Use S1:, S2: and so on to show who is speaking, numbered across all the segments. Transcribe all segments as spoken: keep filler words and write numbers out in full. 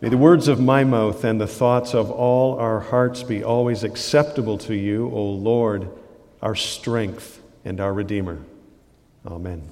S1: May the words of my mouth and the thoughts of all our hearts be always acceptable to you, O Lord, our strength and our Redeemer. Amen.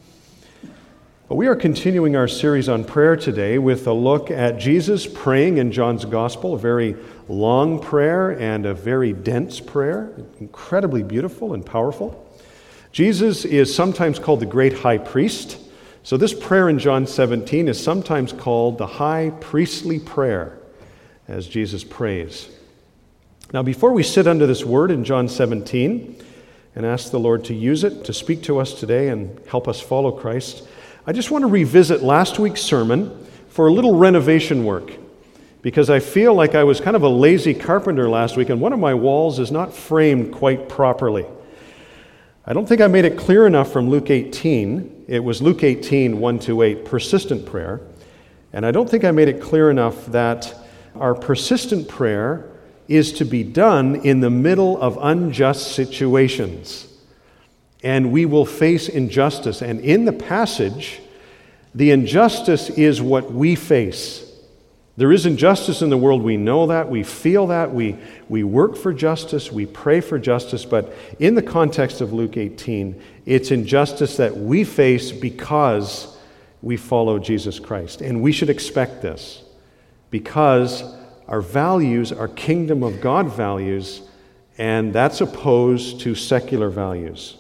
S1: Well, we are continuing our series on prayer today with a look at Jesus praying in John's Gospel, a very long prayer and a very dense prayer, incredibly beautiful and powerful. Jesus is sometimes called the great high priest. So this prayer in John seventeen is sometimes called the high priestly prayer as Jesus prays. Now, before we sit under this word in John seventeen and ask the Lord to use it to speak to us today and help us follow Christ, I just want to revisit last week's sermon for a little renovation work, because I feel like I was kind of a lazy carpenter last week and one of my walls is not framed quite properly. I don't think I made it clear enough from Luke eighteen. It was Luke eighteen, one to eight, persistent prayer. And I don't think I made it clear enough that our persistent prayer is to be done in the middle of unjust situations. And we will face injustice. And in the passage, the injustice is what we face. There is injustice in the world. We know that. We feel that. We, we work for justice. We pray for justice. But in the context of Luke eighteen, it's injustice that we face because we follow Jesus Christ. And we should expect this because our values are kingdom of God values, and that's opposed to secular values.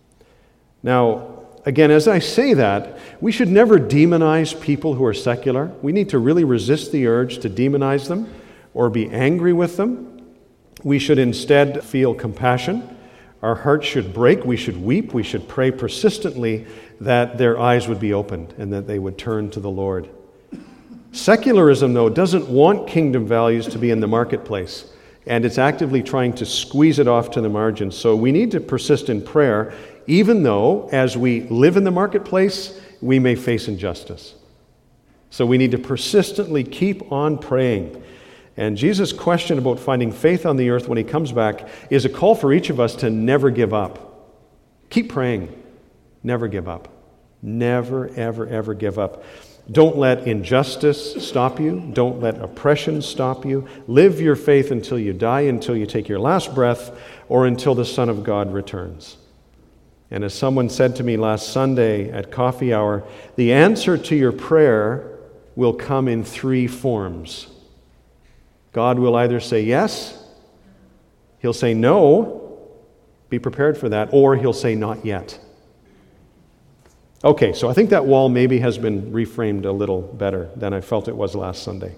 S1: Now, again, as I say that, we should never demonize people who are secular. We need to really resist the urge to demonize them or be angry with them. We should instead feel compassion. Our hearts should break. We should weep. We should pray persistently that their eyes would be opened and that they would turn to the Lord. Secularism, though, doesn't want kingdom values to be in the marketplace, and it's actively trying to squeeze it off to the margins. So we need to persist in prayer, even though, as we live in the marketplace, we may face injustice. So we need to persistently keep on praying. And Jesus' question about finding faith on the earth when he comes back is a call for each of us to never give up. Keep praying. Never give up. Never, ever, ever give up. Don't let injustice stop you. Don't let oppression stop you. Live your faith until you die, until you take your last breath, or until the Son of God returns. And as someone said to me last Sunday at coffee hour, the answer to your prayer will come in three forms. God will either say yes, he'll say no, be prepared for that, or he'll say not yet. Okay, so I think that wall maybe has been reframed a little better than I felt it was last Sunday.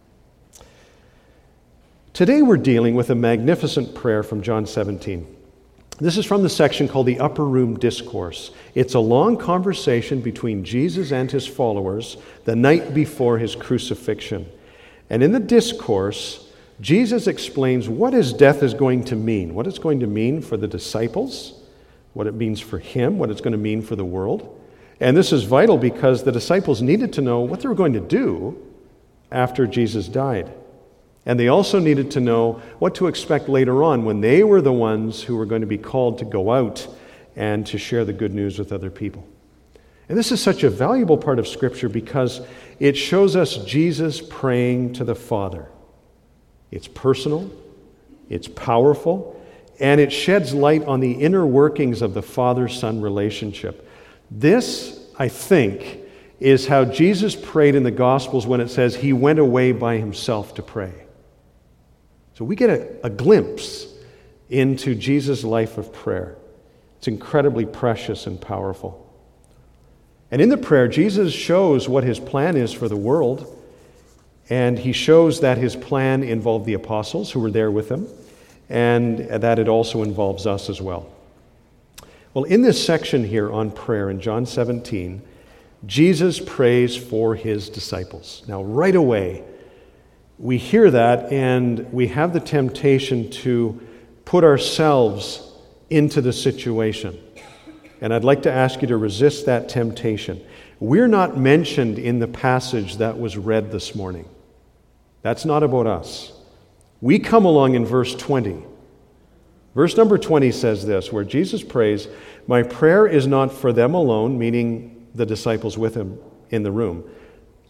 S1: Today we're dealing with a magnificent prayer from John seventeen. This is from the section called the Upper Room Discourse. It's a long conversation between Jesus and his followers the night before his crucifixion. And in the discourse, Jesus explains what his death is going to mean, what it's going to mean for the disciples, what it means for him, what it's going to mean for the world. And this is vital because the disciples needed to know what they were going to do after Jesus died. And they also needed to know what to expect later on when they were the ones who were going to be called to go out and to share the good news with other people. And this is such a valuable part of Scripture because it shows us Jesus praying to the Father. It's personal, it's powerful, and it sheds light on the inner workings of the Father-Son relationship. This, I think, is how Jesus prayed in the Gospels when it says he went away by himself to pray. So we get a, a glimpse into Jesus' life of prayer. It's incredibly precious and powerful. And in the prayer, Jesus shows what his plan is for the world, and he shows that his plan involved the apostles who were there with him, and that it also involves us as well. Well, in this section here on prayer in John seventeen, Jesus prays for his disciples. Now, right away, we hear that and we have the temptation to put ourselves into the situation. And I'd like to ask you to resist that temptation. We're not mentioned in the passage that was read this morning. That's not about us. We come along in verse twenty. Verse number twenty says this, where Jesus prays, "My prayer is not for them alone," meaning the disciples with him in the room.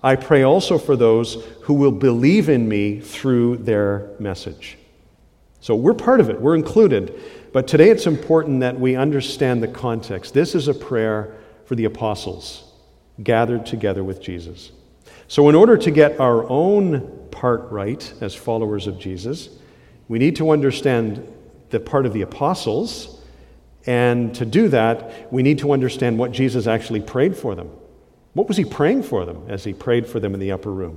S1: I pray also for those who will believe in me through their message. So we're part of it. We're included. But today it's important that we understand the context. This is a prayer for the apostles gathered together with Jesus. So in order to get our own part right as followers of Jesus, we need to understand the part of the apostles. And to do that, we need to understand what Jesus actually prayed for them. What was he praying for them as he prayed for them in the upper room?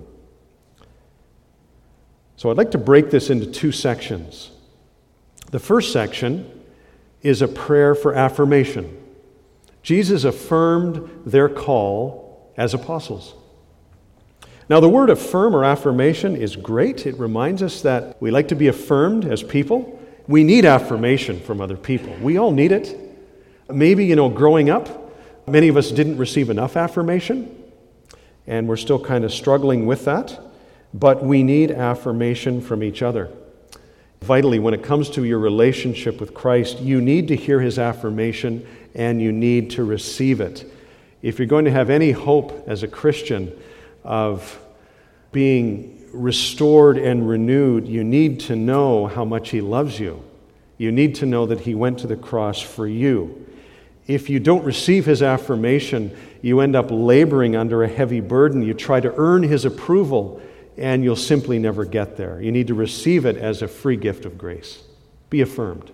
S1: So I'd like to break this into two sections. The first section is a prayer for affirmation. Jesus affirmed their call as apostles. Now, the word affirm or affirmation is great. It reminds us that we like to be affirmed as people. We need affirmation from other people. We all need it. Maybe, you know, growing up, many of us didn't receive enough affirmation, and we're still kind of struggling with that. But we need affirmation from each other. Vitally, when it comes to your relationship with Christ, you need to hear his affirmation and you need to receive it. If you're going to have any hope as a Christian of being restored and renewed, you need to know how much he loves you. You need to know that he went to the cross for you. If you don't receive his affirmation, you end up laboring under a heavy burden. You try to earn his approval, and you'll simply never get there. You need to receive it as a free gift of grace. Be affirmed.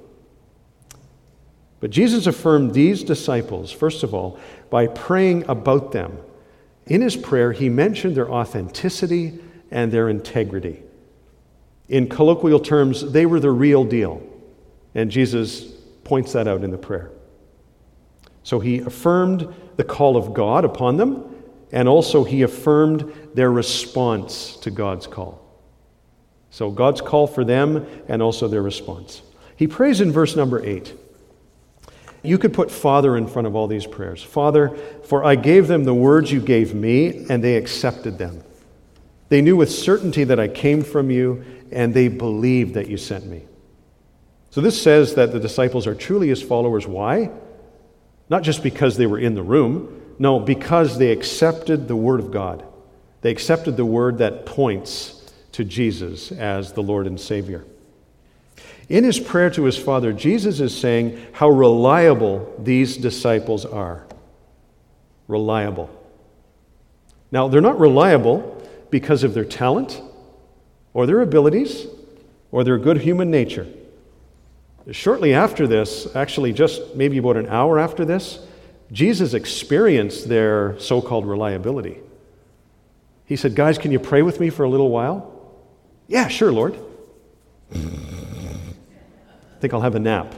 S1: But Jesus affirmed these disciples, first of all, by praying about them. In his prayer, he mentioned their authenticity and their integrity. In colloquial terms, they were the real deal. And Jesus points that out in the prayer. So he affirmed the call of God upon them, and also he affirmed their response to God's call. So God's call for them and also their response. He prays in verse number eight. You could put Father in front of all these prayers. Father, for I gave them the words you gave me, and they accepted them. They knew with certainty that I came from you, and they believed that you sent me. So this says that the disciples are truly his followers. Why? Not just because they were in the room. No, because they accepted the word of God. They accepted the word that points to Jesus as the Lord and Savior. In his prayer to his Father, Jesus is saying how reliable these disciples are. Reliable. Now, they're not reliable because of their talent or their abilities or their good human nature. Shortly after this, actually just maybe about an hour after this, Jesus experienced their so-called reliability. He said, guys, can you pray with me for a little while? Yeah, sure, Lord. I think I'll have a nap.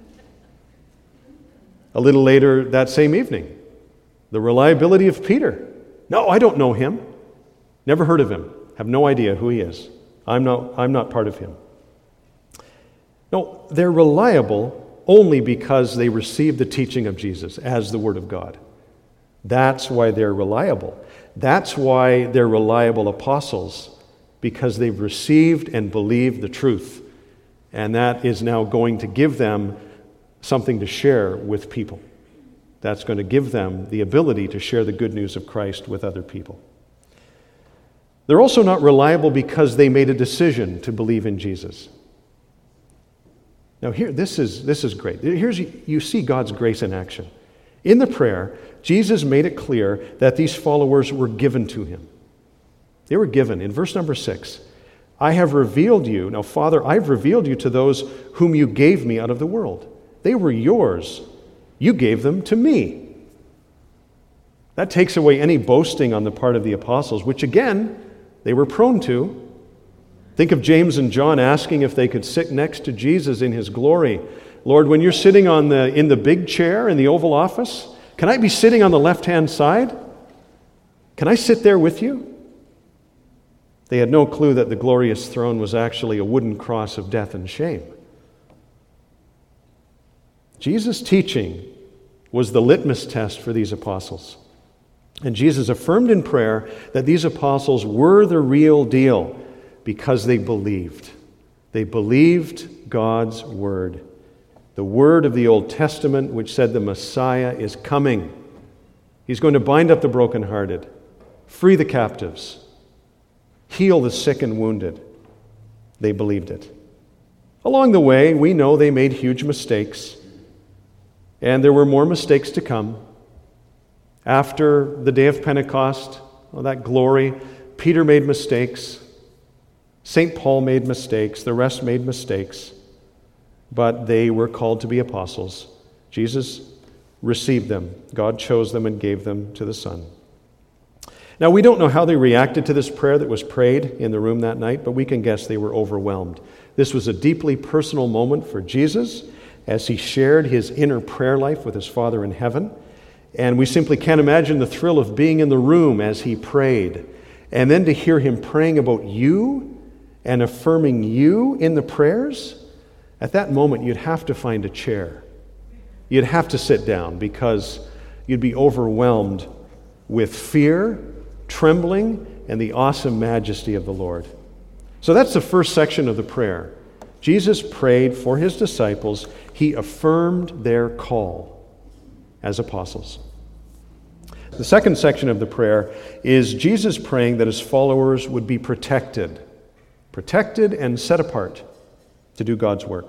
S1: A little later that same evening, the reliability of Peter. No, I don't know him. Never heard of him. Have no idea who he is. I'm not, I'm not part of him. No, they're reliable only because they received the teaching of Jesus as the Word of God. That's why they're reliable. That's why they're reliable apostles, because they've received and believed the truth. And that is now going to give them something to share with people. That's going to give them the ability to share the good news of Christ with other people. They're also not reliable because they made a decision to believe in Jesus. Now here, this is, this is great. Here's, you see God's grace in action. In the prayer, Jesus made it clear that these followers were given to him. They were given. In verse number six, I have revealed you. Now, Father, I've revealed you to those whom you gave me out of the world. They were yours. You gave them to me. That takes away any boasting on the part of the apostles, which again, they were prone to. Think of James and John asking if they could sit next to Jesus in his glory. Lord, when you're sitting on the in the big chair in the Oval Office, can I be sitting on the left-hand side? Can I sit there with you? They had no clue that the glorious throne was actually a wooden cross of death and shame. Jesus' teaching was the litmus test for these apostles. And Jesus affirmed in prayer that these apostles were the real deal because they believed. They believed God's word. The word of the Old Testament which said the Messiah is coming. He's going to bind up the brokenhearted. free the captives, heal the sick and wounded. They believed it. Along the way, we know they made huge mistakes, and there were more mistakes to come. After the day of Pentecost, oh, that glory, Peter made mistakes, Saint Paul made mistakes, the rest made mistakes, but they were called to be apostles. Jesus received them. God chose them and gave them to the Son. Now, we don't know how they reacted to this prayer that was prayed in the room that night, but we can guess they were overwhelmed. This was a deeply personal moment for Jesus as he shared his inner prayer life with his Father in heaven. And we simply can't imagine the thrill of being in the room as he prayed. And then to hear him praying about you and affirming you in the prayers, at that moment you'd have to find a chair. You'd have to sit down because you'd be overwhelmed with fear, trembling, and the awesome majesty of the Lord. So that's the first section of the prayer. Jesus prayed for his disciples. He affirmed their call as apostles. The second section of the prayer is Jesus praying that his followers would be protected, protected and set apart to do God's work.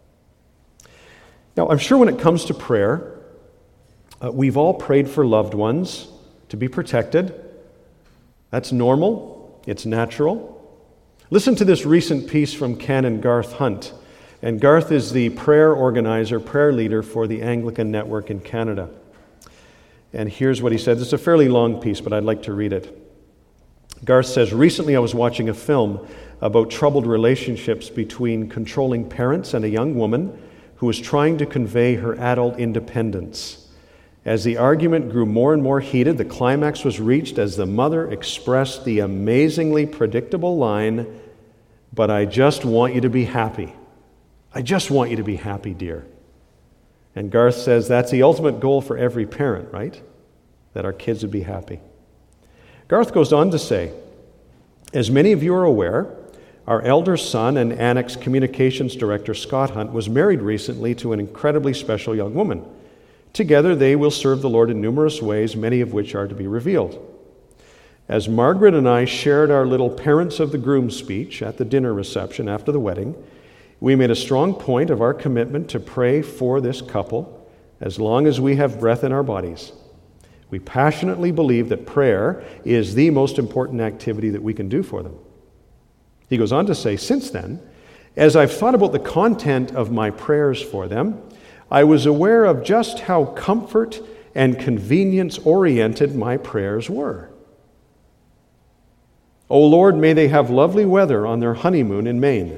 S1: Now, I'm sure when it comes to prayer, uh, we've all prayed for loved ones to be protected. That's normal. It's natural. Listen to this recent piece from Canon Garth Hunt. And Garth is the prayer organizer, prayer leader for the Anglican Network in Canada. And here's what he said. It's a fairly long piece, but I'd like to read it. Garth says, "Recently I was watching a film about troubled relationships between controlling parents and a young woman who was trying to convey her adult independence. As the argument grew more and more heated, the climax was reached as the mother expressed the amazingly predictable line, 'But I just want you to be happy. I just want you to be happy, dear.'" And Garth says that's the ultimate goal for every parent, right? That our kids would be happy. Garth goes on to say, "As many of you are aware, our elder son and Annex Communications Director Scott Hunt was married recently to an incredibly special young woman. Together they will serve the Lord in numerous ways, many of which are to be revealed. As Margaret and I shared our little Parents of the Groom speech at the dinner reception after the wedding, we made a strong point of our commitment to pray for this couple as long as we have breath in our bodies. We passionately believe that prayer is the most important activity that we can do for them." He goes on to say, "Since then, as I've thought about the content of my prayers for them, I was aware of just how comfort and convenience-oriented my prayers were. O Lord, may they have lovely weather on their honeymoon in Maine.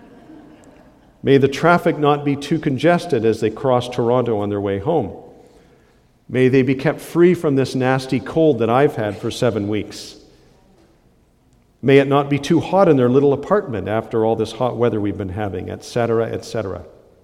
S1: May the traffic not be too congested as they cross Toronto on their way home. May they be kept free from this nasty cold that I've had for seven weeks. May it not be too hot in their little apartment after all this hot weather we've been having, et cetera, et cetera"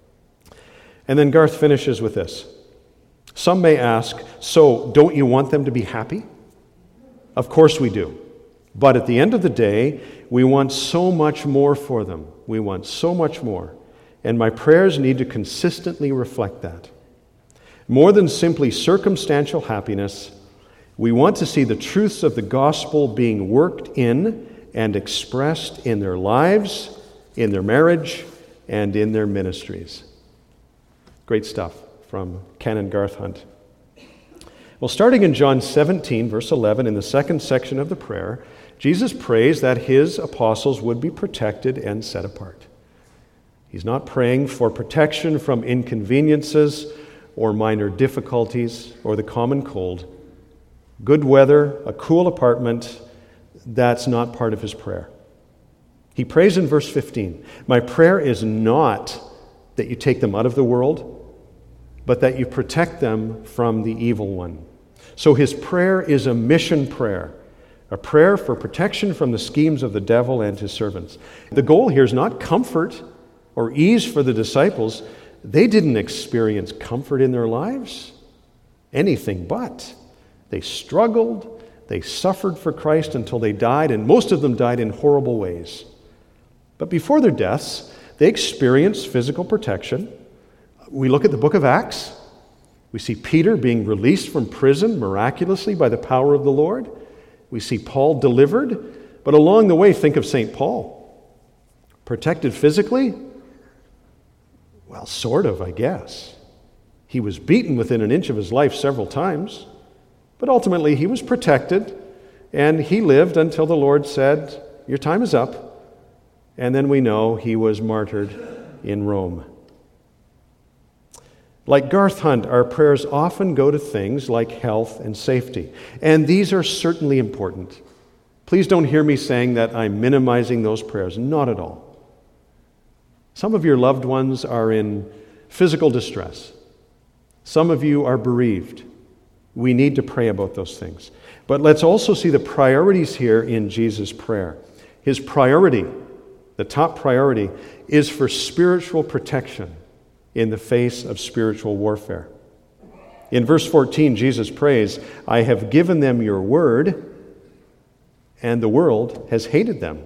S1: And then Garth finishes with this. "Some may ask, so don't you want them to be happy? Of course we do. But at the end of the day, we want so much more for them. We want so much more. And my prayers need to consistently reflect that. More than simply circumstantial happiness, we want to see the truths of the gospel being worked in and expressed in their lives, in their marriage, and in their ministries." Great stuff from Canon Garth Hunt. Well, starting in John seventeen, verse eleven, in the second section of the prayer, Jesus prays that his apostles would be protected and set apart. He's not praying for protection from inconveniences or minor difficulties or the common cold. Good weather, a cool apartment, that's not part of his prayer. He prays in verse fifteen, "My prayer is not that you take them out of the world, but that you protect them from the evil one." So his prayer is a mission prayer, a prayer for protection from the schemes of the devil and his servants. The goal here is not comfort or ease for the disciples. They didn't experience comfort in their lives, anything but. They struggled, they suffered for Christ until they died, and most of them died in horrible ways. But before their deaths, they experienced physical protection. We look at the book of Acts. We see Peter being released from prison miraculously by the power of the Lord. We see Paul delivered, but along the way, think of Saint Paul. Protected physically? Well, sort of, I guess. He was beaten within an inch of his life several times, but ultimately he was protected, and he lived until the Lord said, "Your time is up." And then we know he was martyred in Rome. Like Garth Hunt, our prayers often go to things like health and safety, and these are certainly important. Please don't hear me saying that I'm minimizing those prayers. Not at all. Some of your loved ones are in physical distress. Some of you are bereaved. We need to pray about those things. But let's also see the priorities here in Jesus' prayer. His priority, the top priority, is for spiritual protection in the face of spiritual warfare. In verse fourteen, Jesus prays, "I have given them your word, and the world has hated them."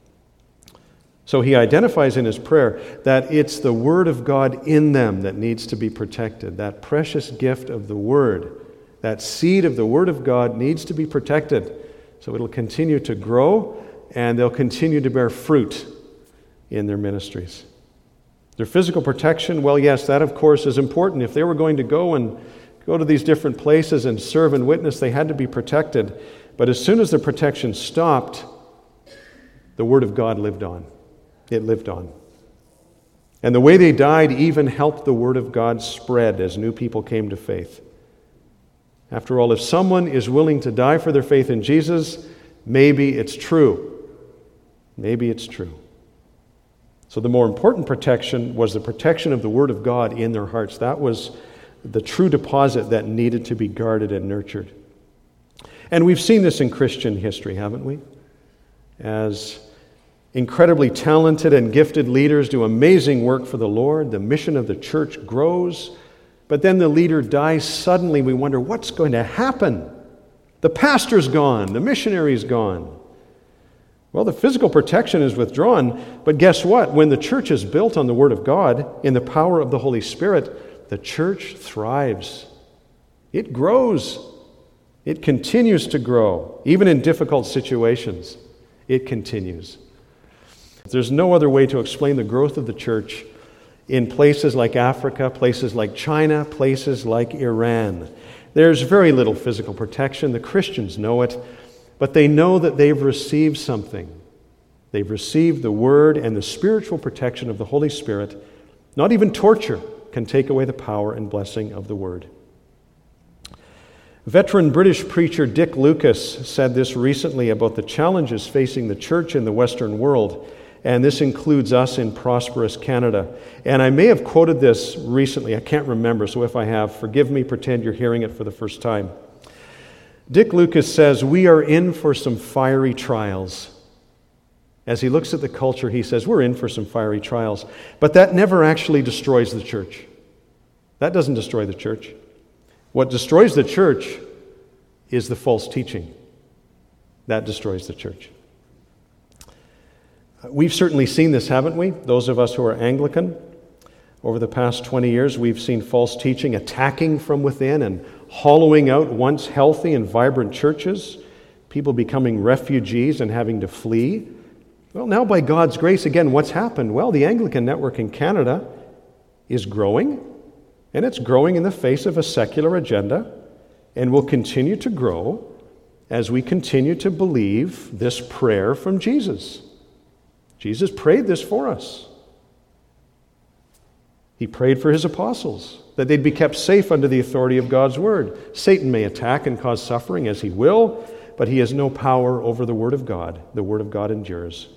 S1: So he identifies in his prayer that it's the Word of God in them that needs to be protected. That precious gift of the Word, that seed of the Word of God needs to be protected so it'll continue to grow and they'll continue to bear fruit in their ministries. Their physical protection, well, yes, that of course is important. If they were going to go and go to these different places and serve and witness, they had to be protected. But as soon as the protection stopped, the Word of God lived on. It lived on. And the way they died even helped the Word of God spread as new people came to faith. After all, if someone is willing to die for their faith in Jesus, maybe it's true. Maybe it's true. So the more important protection was the protection of the Word of God in their hearts. That was the true deposit that needed to be guarded and nurtured. And we've seen this in Christian history, haven't we? As incredibly talented and gifted leaders do amazing work for the Lord, the mission of the church grows, but then the leader dies suddenly. We wonder, what's going to happen? The pastor's gone, the missionary's gone. Well, the physical protection is withdrawn, but guess what? When the church is built on the Word of God, in the power of the Holy Spirit, the church thrives. It grows. It continues to grow. Even in difficult situations, it continues. There's no other way to explain the growth of the church in places like Africa, places like China, places like Iran. There's very little physical protection. The Christians know it, but they know that they've received something. They've received the Word and the spiritual protection of the Holy Spirit. Not even torture can take away the power and blessing of the Word. Veteran British preacher Dick Lucas said this recently about the challenges facing the church in the Western world, and this includes us in prosperous Canada. And I may have quoted this recently, I can't remember, so if I have, forgive me, pretend you're hearing it for the first time. Dick Lucas says, "We are in for some fiery trials." As he looks at the culture, he says, we're in for some fiery trials. But that never actually destroys the church. That doesn't destroy the church. What destroys the church is the false teaching. That destroys the church. We've certainly seen this, haven't we? Those of us who are Anglican, over the past twenty years, we've seen false teaching attacking from within and hollowing out once healthy and vibrant churches, people becoming refugees and having to flee. Well, now by God's grace, again, what's happened? Well, the Anglican network in Canada is growing, and it's growing in the face of a secular agenda, and will continue to grow as we continue to believe this prayer from Jesus. Jesus prayed this for us. He prayed for his apostles, that they'd be kept safe under the authority of God's word. Satan may attack and cause suffering as he will, but he has no power over the word of God. The word of God endures.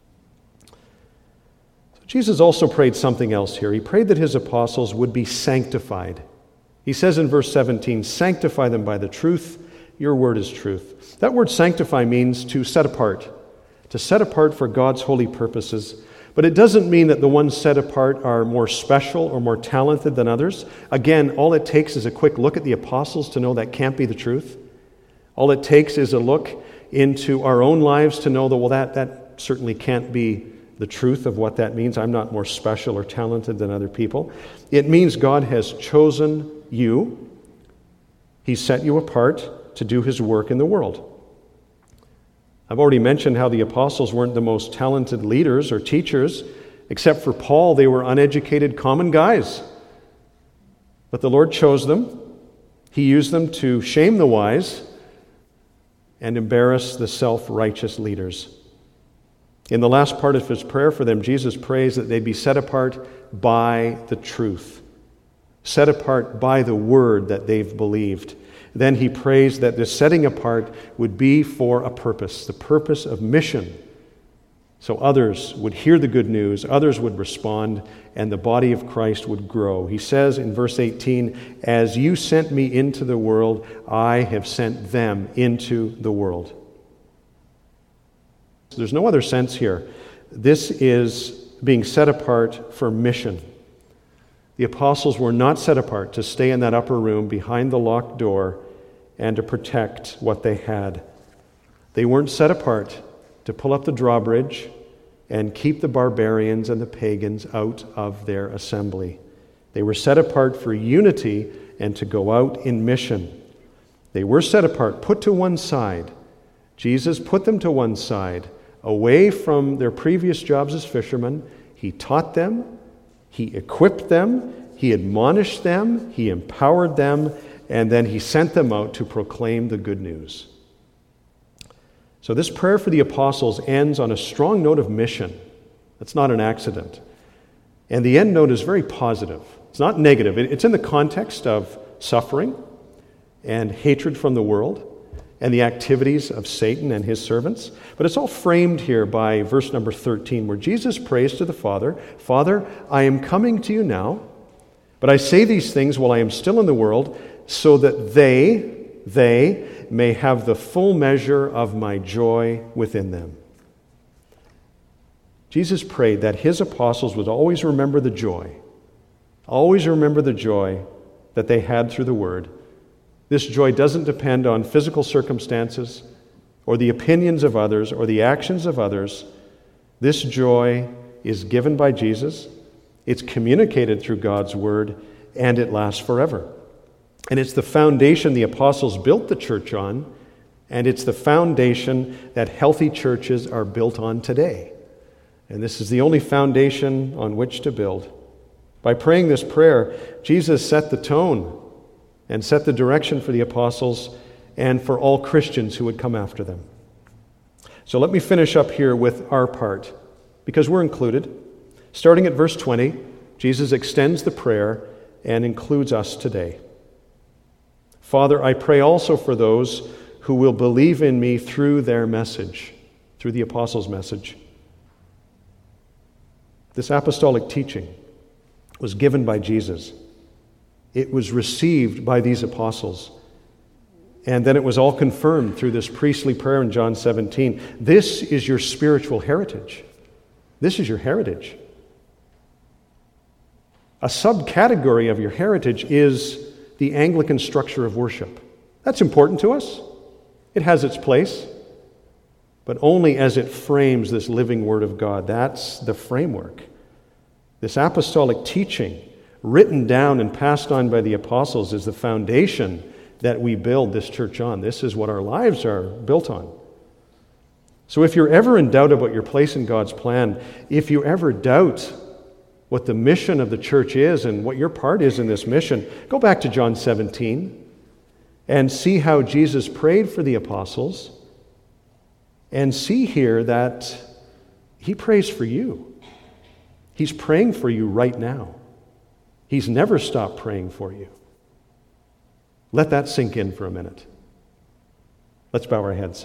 S1: So Jesus also prayed something else here. He prayed that his apostles would be sanctified. He says in verse seventeen, "Sanctify them by the truth. Your word is truth." That word sanctify means to set apart. To set apart for God's holy purposes. But it doesn't mean that the ones set apart are more special or more talented than others. Again, all it takes is a quick look at the apostles to know that can't be the truth. All it takes is a look into our own lives to know that, well, that, that certainly can't be the truth of what that means. I'm not more special or talented than other people. It means God has chosen you. He set you apart to do his work in the world. I've already mentioned how the apostles weren't the most talented leaders or teachers. Except for Paul, they were uneducated, common guys. But the Lord chose them. He used them to shame the wise and embarrass the self-righteous leaders. In the last part of his prayer for them, Jesus prays that they'd be set apart by the truth, set apart by the word that they've believed. Then he prays that this setting apart would be for a purpose, the purpose of mission, so others would hear the good news, others would respond, and the body of Christ would grow. He says in verse eighteen, "As you sent me into the world, I have sent them into the world." There's no other sense here. This is being set apart for mission. The apostles were not set apart to stay in that upper room behind the locked door and to protect what they had. They weren't set apart to pull up the drawbridge and keep the barbarians and the pagans out of their assembly. They were set apart for unity and to go out in mission. They were set apart, put to one side. Jesus put them to one side, away from their previous jobs as fishermen. He taught them, he equipped them, he admonished them, he empowered them, and then he sent them out to proclaim the good news. So this prayer for the apostles ends on a strong note of mission. That's not an accident. And the end note is very positive. It's not negative. It's in the context of suffering and hatred from the world and the activities of Satan and his servants. But it's all framed here by verse number thirteen, where Jesus prays to the Father, "Father, I am coming to you now, but I say these things while I am still in the world, so that they, they may have the full measure of my joy within them." Jesus prayed that his apostles would always remember the joy, always remember the joy that they had through the Word. This joy doesn't depend on physical circumstances or the opinions of others or the actions of others. This joy is given by Jesus, it's communicated through God's Word, and it lasts forever. And it's the foundation the apostles built the church on, and it's the foundation that healthy churches are built on today. And this is the only foundation on which to build. By praying this prayer, Jesus set the tone and set the direction for the apostles and for all Christians who would come after them. So let me finish up here with our part, because we're included. Starting at verse twenty, Jesus extends the prayer and includes us today. "Father, I pray also for those who will believe in me through their message," through the apostles' message. This apostolic teaching was given by Jesus. It was received by these apostles. And then it was all confirmed through this priestly prayer in John seventeen. This is your spiritual heritage. This is your heritage. A subcategory of your heritage is the Anglican structure of worship. That's important to us. It has its place, but only as it frames this living Word of God. That's the framework. This apostolic teaching, written down and passed on by the apostles, is the foundation that we build this church on. This is what our lives are built on. So if you're ever in doubt about your place in God's plan, if you ever doubt what the mission of the church is and what your part is in this mission, go back to John seventeen and see how Jesus prayed for the apostles, and see here that he prays for you. He's praying for you right now. He's never stopped praying for you. Let that sink in for a minute. Let's bow our heads.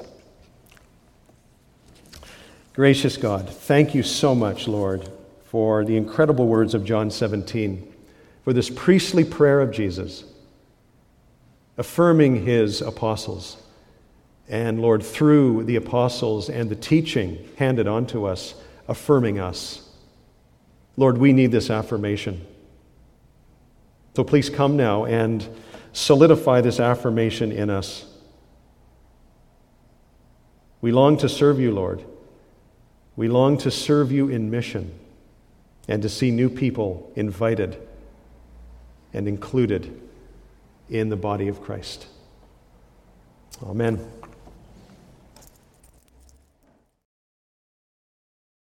S1: Gracious God, thank you so much, Lord, for the incredible words of John seventeen, for this priestly prayer of Jesus, affirming his apostles. And Lord, through the apostles and the teaching handed on to us, affirming us. Lord, we need this affirmation. So please come now and solidify this affirmation in us. We long to serve you, Lord. We long to serve you in mission and to see new people invited and included in the body of Christ. Amen.